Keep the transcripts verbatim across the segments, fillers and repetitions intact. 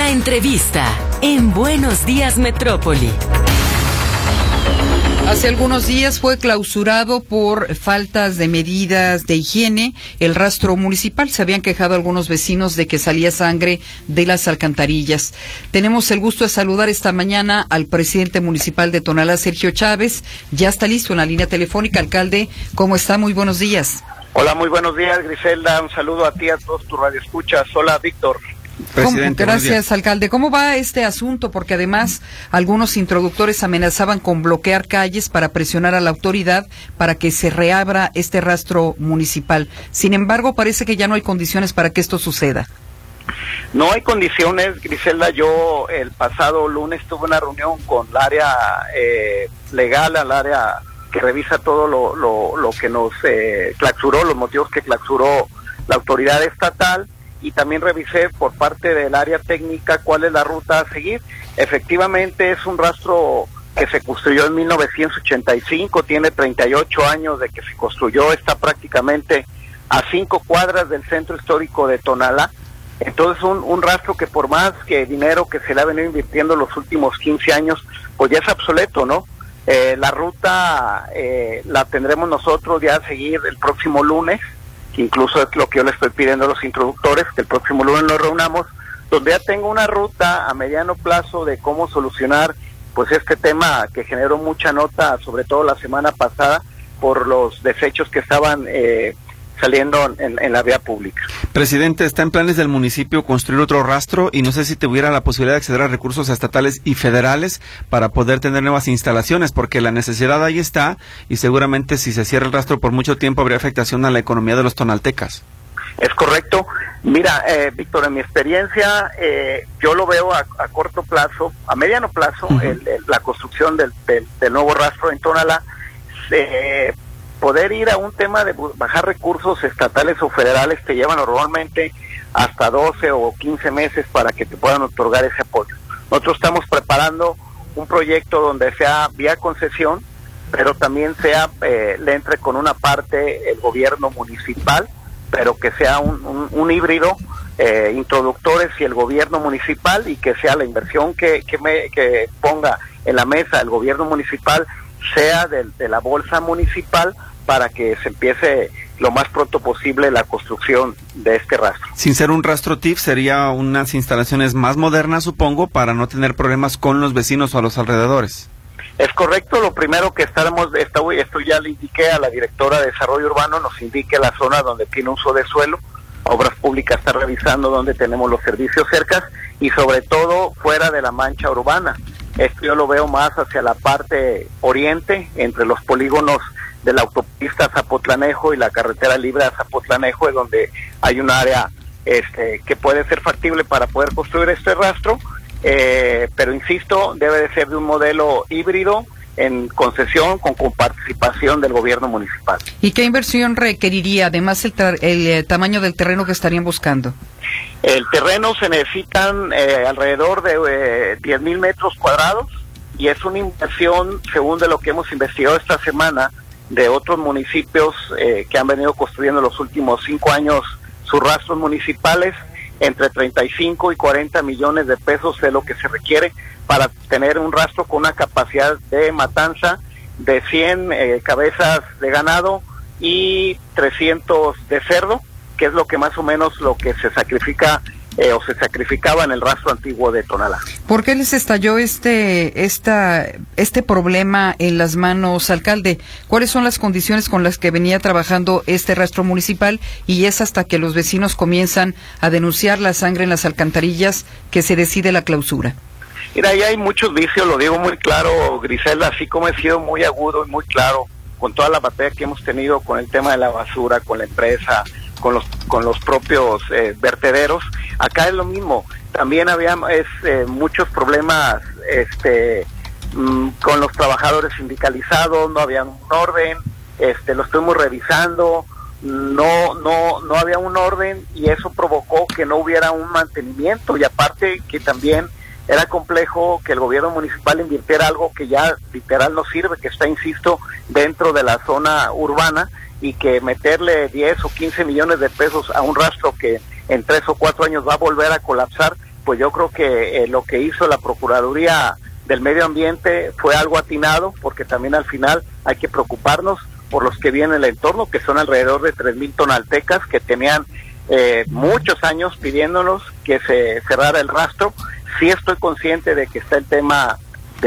La entrevista en Buenos Días Metrópoli. Hace algunos días fue clausurado por faltas de medidas de higiene el rastro municipal. Se habían quejado algunos vecinos de que salía sangre de las alcantarillas. Tenemos el gusto de saludar esta mañana al presidente municipal de Tonalá, Sergio Chávez. Ya está listo en la línea telefónica. Alcalde, ¿cómo está? Muy buenos días. Hola, muy buenos días, Griselda. Un saludo a ti, a todos tus radioescuchas. Hola, Víctor. Presidente, gracias, alcalde. ¿Cómo va este asunto? Porque además algunos introductores amenazaban con bloquear calles para presionar a la autoridad para que se reabra este rastro municipal. Sin embargo, parece que ya no hay condiciones para que esto suceda. No hay condiciones, Griselda. Yo el pasado lunes tuve una reunión con el área eh, legal, al área que revisa todo lo, lo, lo que nos eh, clausuró, los motivos que clausuró la autoridad estatal. Y también revisé por parte del área técnica cuál es la ruta a seguir. Efectivamente es un rastro que se construyó en mil novecientos ochenta y cinco, tiene treinta y ocho años de que se construyó, está prácticamente a cinco cuadras del centro histórico de Tonalá. Entonces un, un rastro que por más que dinero que se le ha venido invirtiendo los últimos quince años, pues ya es obsoleto, ¿no? Eh, la ruta eh, la tendremos nosotros ya a seguir el próximo lunes. Incluso es lo que yo le estoy pidiendo a los introductores, que el próximo lunes nos reunamos, donde ya tengo una ruta a mediano plazo de cómo solucionar pues este tema que generó mucha nota, sobre todo la semana pasada, por los desechos que estaban eh, saliendo en, en la vía pública. Presidente, está en planes del municipio construir otro rastro y no sé si tuviera la posibilidad de acceder a recursos estatales y federales para poder tener nuevas instalaciones, porque la necesidad ahí está y seguramente si se cierra el rastro por mucho tiempo habría afectación a la economía de los tonaltecas. Es correcto. Mira, eh, Víctor, en mi experiencia, eh, yo lo veo a, a corto plazo, a mediano plazo, uh-huh. el, el, la construcción del, del, del nuevo rastro en Tonalá. Eh, poder ir a un tema de bajar recursos estatales o federales te llevan normalmente hasta doce o quince meses para que te puedan otorgar ese apoyo. Nosotros estamos preparando un proyecto donde sea vía concesión, pero también sea eh, le entre con una parte el gobierno municipal, pero que sea un, un, un híbrido, eh, introductores y el gobierno municipal, y que sea la inversión que, que, me, que ponga en la mesa el gobierno municipal sea de, de la bolsa municipal, para que se empiece lo más pronto posible la construcción de este rastro. Sin ser un rastro T I F, sería unas instalaciones más modernas, supongo, para no tener problemas con los vecinos o a los alrededores. Es correcto. Lo primero que estaremos, esto, esto ya le indiqué a la directora de Desarrollo Urbano, nos indique la zona donde tiene uso de suelo. Obras Públicas está revisando donde tenemos los servicios cercas y sobre todo fuera de la mancha urbana. Esto yo lo veo más hacia la parte oriente, entre los polígonos de la autopista Zapotlanejo y la carretera libre a Zapotlanejo, es donde hay un área este, que puede ser factible para poder construir este rastro, eh, pero insisto, debe de ser de un modelo híbrido en concesión con participación del gobierno municipal. ¿Y qué inversión requeriría, además el, el eh, tamaño del terreno que estarían buscando? El terreno se necesitan eh, alrededor de eh, diez mil metros cuadrados y es una inversión, según de lo que hemos investigado esta semana, de otros municipios eh, que han venido construyendo los últimos cinco años sus rastros municipales, entre treinta y cinco y cuarenta millones de pesos es lo que se requiere para tener un rastro con una capacidad de matanza de cien eh, cabezas de ganado y trescientos de cerdo, que es lo que más o menos lo que se sacrifica eh, o se sacrificaba en el rastro antiguo de Tonalá. ¿Por qué les estalló este esta este problema en las manos, alcalde? ¿Cuáles son las condiciones con las que venía trabajando este rastro municipal y es hasta que los vecinos comienzan a denunciar la sangre en las alcantarillas que se decide la clausura? Mira, ahí hay muchos vicios, lo digo muy claro, Griselda, así como he sido muy agudo y muy claro con toda la batalla que hemos tenido con el tema de la basura, con la empresa, con los con los propios eh, vertederos. Acá es lo mismo, también había es, eh, muchos problemas este mmm, con los trabajadores sindicalizados, no había un orden, este lo estuvimos revisando, no no no había un orden y eso provocó que no hubiera un mantenimiento y aparte que también era complejo que el gobierno municipal invirtiera algo que ya literal no sirve, que está, insisto, dentro de la zona urbana y que meterle diez o quince millones de pesos a un rastro que en tres o cuatro años va a volver a colapsar, pues yo creo que eh, lo que hizo la Procuraduría del Medio Ambiente fue algo atinado, porque también al final hay que preocuparnos por los que viven en el entorno, que son alrededor de tres mil tonaltecas que tenían eh, muchos años pidiéndonos que se cerrara el rastro. Sí estoy consciente de que está el tema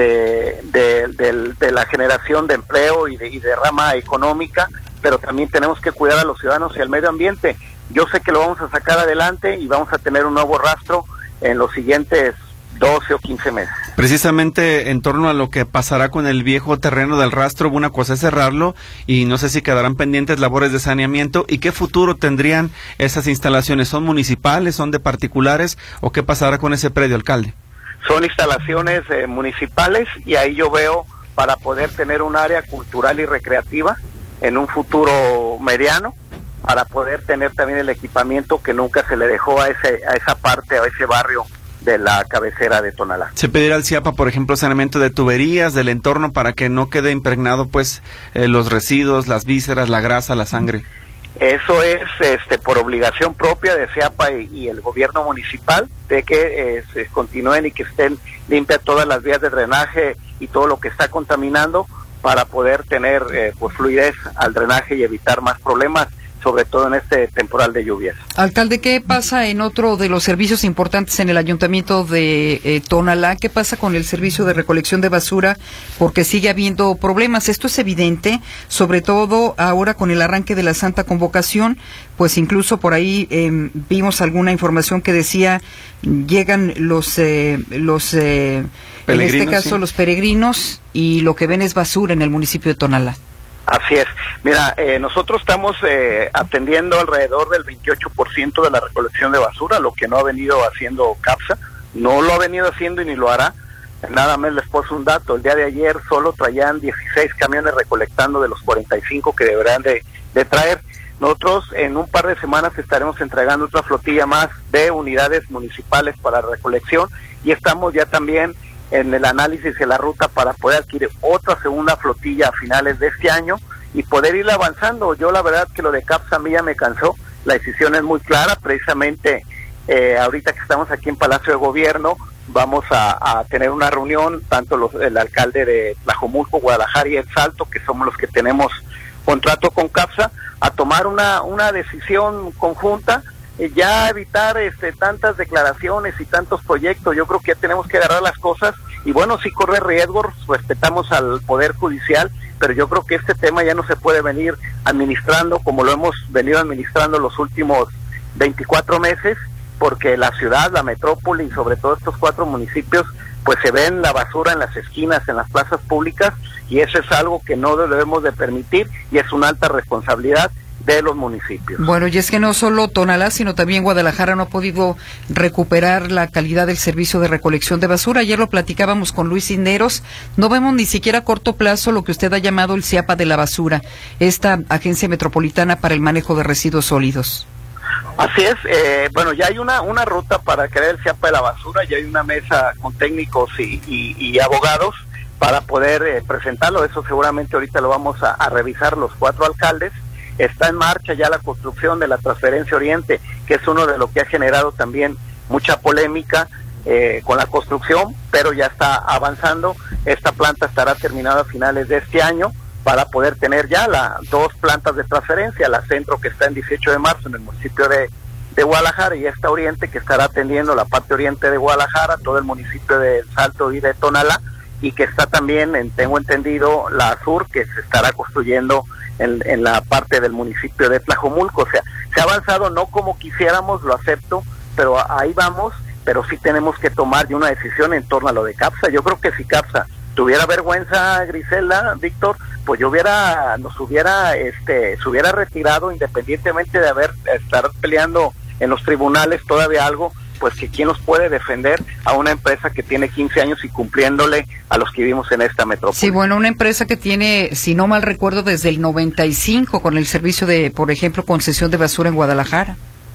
de, de, de, de la generación de empleo y de, y de rama económica, pero también tenemos que cuidar a los ciudadanos y al medio ambiente. Yo sé que lo vamos a sacar adelante y vamos a tener un nuevo rastro en los siguientes doce o quince meses. Precisamente en torno a lo que pasará con el viejo terreno del rastro, una cosa es cerrarlo y no sé si quedarán pendientes labores de saneamiento. ¿Y qué futuro tendrían esas instalaciones? ¿Son municipales, son de particulares o qué pasará con ese predio, alcalde? Son instalaciones eh, municipales y ahí yo veo para poder tener un área cultural y recreativa en un futuro mediano, para poder tener también el equipamiento que nunca se le dejó a ese a esa parte, a ese barrio de la cabecera de Tonalá. ¿Se pedirá al CIAPA, por ejemplo, saneamiento de tuberías del entorno para que no quede impregnado pues eh, los residuos, las vísceras, la grasa, la sangre? Eso es este por obligación propia de CIAPA y, y el gobierno municipal, de que eh, se continúen y que estén limpias todas las vías de drenaje y todo lo que está contaminando, para poder tener eh, pues fluidez al drenaje y evitar más problemas, sobre todo en este temporal de lluvias. Alcalde, ¿qué pasa en otro de los servicios importantes en el ayuntamiento de eh, Tonalá? ¿Qué pasa con el servicio de recolección de basura? Porque sigue habiendo problemas. Esto es evidente, sobre todo ahora con el arranque de la Santa Convocación, pues incluso por ahí eh, vimos alguna información que decía, llegan los, eh, los eh, en este caso sí. los peregrinos, y lo que ven es basura en el municipio de Tonalá. Así es. Mira, eh, nosotros estamos eh, atendiendo alrededor del veintiocho por ciento de la recolección de basura, lo que no ha venido haciendo CAPSA, no lo ha venido haciendo y ni lo hará. Nada más les puse un dato, el día de ayer solo traían dieciséis camiones recolectando de los cuarenta y cinco que deberán de, de traer. Nosotros en un par de semanas estaremos entregando otra flotilla más de unidades municipales para recolección y estamos ya también en el análisis de la ruta para poder adquirir otra segunda flotilla a finales de este año y poder ir avanzando. Yo la verdad que lo de CAPSA a mí ya me cansó, la decisión es muy clara, precisamente eh, ahorita que estamos aquí en Palacio de Gobierno vamos a, a tener una reunión, tanto los, el alcalde de Tlajomulco, Guadalajara y El Salto, que somos los que tenemos contrato con CAPSA, a tomar una, una decisión conjunta, ya evitar este tantas declaraciones y tantos proyectos. Yo creo que ya tenemos que agarrar las cosas y bueno, sí corre riesgos, respetamos al Poder Judicial, pero yo creo que este tema ya no se puede venir administrando como lo hemos venido administrando los últimos veinticuatro meses, porque la ciudad, la metrópoli y sobre todo estos cuatro municipios, pues se ven la basura en las esquinas, en las plazas públicas, y eso es algo que no debemos de permitir y es una alta responsabilidad de los municipios. Bueno, y es que no solo Tonalá, sino también Guadalajara no ha podido recuperar la calidad del servicio de recolección de basura. Ayer lo platicábamos con Luis Cisneros, no vemos ni siquiera a corto plazo lo que usted ha llamado el CIAPA de la basura, esta Agencia Metropolitana para el Manejo de Residuos Sólidos. Así es, eh, bueno, ya hay una una ruta para crear el CIAPA de la basura, ya hay una mesa con técnicos y, y, y abogados para poder eh, presentarlo. Eso seguramente ahorita lo vamos a, a revisar los cuatro alcaldes. Está en marcha ya la construcción de la Transferencia Oriente, que es uno de lo que ha generado también mucha polémica eh, con la construcción, pero ya está avanzando. Esta planta estará terminada a finales de este año para poder tener ya las dos plantas de transferencia, la Centro, que está en dieciocho de marzo en el municipio de, de Guadalajara, y esta Oriente, que estará atendiendo la parte oriente de Guadalajara, todo el municipio de Salto y de Tonalá, y que está también, en, tengo entendido, la Sur, que se estará construyendo en, en la parte del municipio de Tlajomulco. O sea, se ha avanzado no como quisiéramos, lo acepto, pero ahí vamos, pero sí tenemos que tomar ya una decisión en torno a lo de CAPSA. Yo creo que si CAPSA tuviera vergüenza, Griselda, Víctor, pues yo hubiera, nos hubiera, este, se hubiera retirado, independientemente de haber, estar peleando en los tribunales todavía algo, pues que quién nos puede defender a una empresa que tiene quince años y cumpliéndole a los que vivimos en esta metrópoli. Sí, bueno, una empresa que tiene, si no mal recuerdo, desde el noventa y cinco con el servicio de, por ejemplo, concesión de basura en Guadalajara.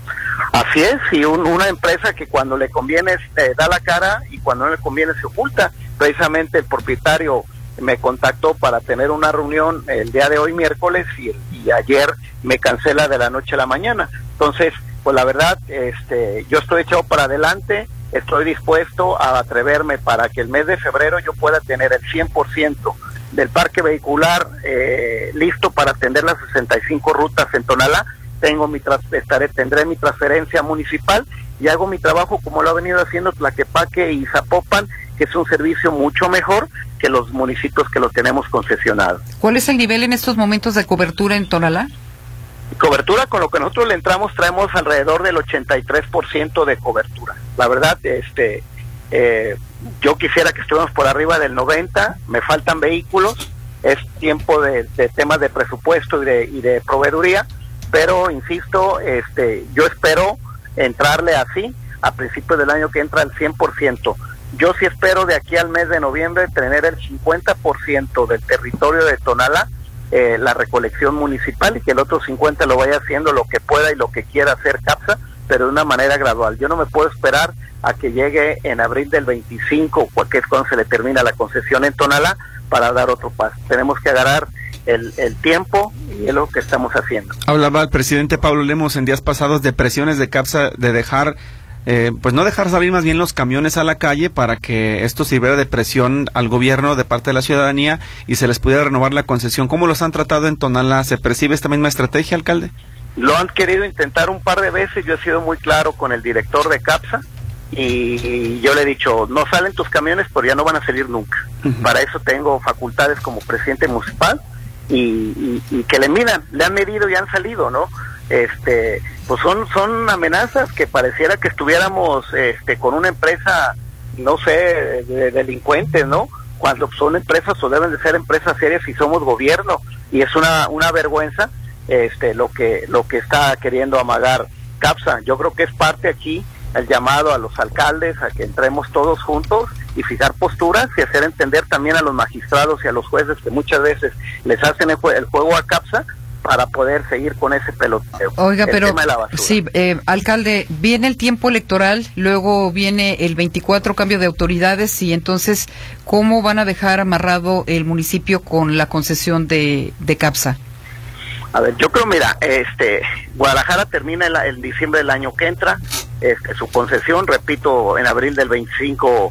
Así es, y un, una empresa que cuando le conviene eh, da la cara y cuando no le conviene se oculta. Precisamente el propietario me contactó para tener una reunión el día de hoy, miércoles, y, y ayer me cancela de la noche a la mañana. Entonces, pues la verdad, este, yo estoy echado para adelante, estoy dispuesto a atreverme para que el mes de febrero yo pueda tener el cien por ciento del parque vehicular eh, listo para atender las sesenta y cinco rutas en Tonalá. Tengo mi tras, estaré, tendré mi transferencia municipal y hago mi trabajo como lo ha venido haciendo Tlaquepaque y Zapopan, que es un servicio mucho mejor que los municipios que los tenemos concesionados. ¿Cuál es el nivel en estos momentos de cobertura en Tonalá? Cobertura, con lo que nosotros le entramos, traemos alrededor del ochenta y tres por ciento de cobertura. La verdad, este... Eh, yo quisiera que estuviéramos por arriba del noventa, me faltan vehículos, es tiempo de, de temas de presupuesto y de, y de proveeduría, pero insisto, este, yo espero entrarle así a principios del año que entra al cien por ciento. Yo sí espero de aquí al mes de noviembre tener el cincuenta por ciento del territorio de Tonalá, eh, la recolección municipal, y que el otro cincuenta por ciento lo vaya haciendo lo que pueda y lo que quiera hacer CAPSA, pero de una manera gradual. Yo no me puedo esperar a que llegue en abril del veinticinco, que es cuando se le termina la concesión en Tonalá, para dar otro paso. Tenemos que agarrar el, el tiempo y es lo que estamos haciendo. Hablaba el presidente Pablo Lemos en días pasados de presiones de CAPSA, de dejar, eh, pues no dejar salir más bien los camiones a la calle para que esto sirviera de presión al gobierno de parte de la ciudadanía y se les pudiera renovar la concesión. ¿Cómo los han tratado en Tonalá? ¿Se percibe esta misma estrategia, alcalde? Lo han querido intentar un par de veces. Yo he sido muy claro con el director de CAPSA y yo le he dicho, no salen tus camiones, pero ya no van a salir nunca. Uh-huh. Para eso tengo facultades como presidente municipal y, y, y que le midan, le han medido y han salido, ¿no? Este, pues son son amenazas que pareciera que estuviéramos este con una empresa, no sé, de delincuentes, ¿no? Cuando son empresas o deben de ser empresas serias y somos gobierno, y es una una vergüenza este lo que lo que está queriendo amagar CAPSA. Yo creo que es parte aquí el llamado a los alcaldes a que entremos todos juntos y fijar posturas y hacer entender también a los magistrados y a los jueces que muchas veces les hacen el, jue- el juego a CAPSA para poder seguir con ese peloteo. Oiga, el pero tema de la basura. sí, eh, alcalde, viene el tiempo electoral, luego viene el veinticuatro cambio de autoridades, y entonces, ¿cómo van a dejar amarrado el municipio con la concesión de, de CAPSA? A ver, yo creo, mira, este, Guadalajara termina el, el diciembre del año que entra, este, su concesión, repito, en abril del veinticinco,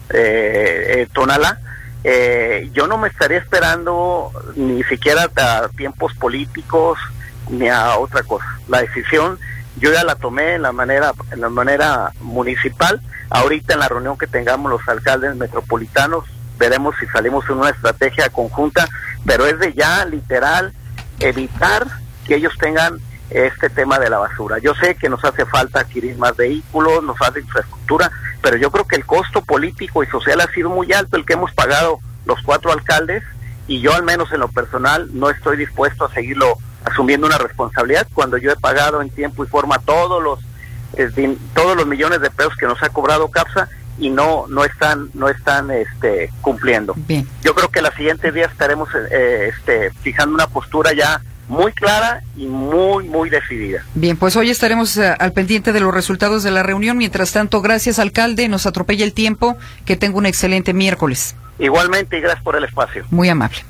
eh, eh, Tonalá. Eh, yo no me estaría esperando ni siquiera a tiempos políticos ni a otra cosa. La decisión yo ya la tomé en la manera, en la manera municipal. Ahorita en la reunión que tengamos los alcaldes metropolitanos veremos si salimos en una estrategia conjunta, pero es de ya literal evitar que ellos tengan este tema de la basura. Yo sé que nos hace falta adquirir más vehículos, nos hace infraestructura, pero yo creo que el costo político y social ha sido muy alto el que hemos pagado los cuatro alcaldes, y yo al menos en lo personal no estoy dispuesto a seguirlo asumiendo una responsabilidad cuando yo he pagado en tiempo y forma todos los eh, todos los millones de pesos que nos ha cobrado CAPSA y no no están no están este cumpliendo. Bien. Yo creo que los siguientes días estaremos eh, este fijando una postura ya muy clara y muy, muy decidida. Bien, pues hoy estaremos uh, al pendiente de los resultados de la reunión. Mientras tanto, gracias, alcalde, nos atropella el tiempo. Que tenga un excelente miércoles. Igualmente, y gracias por el espacio. Muy amable.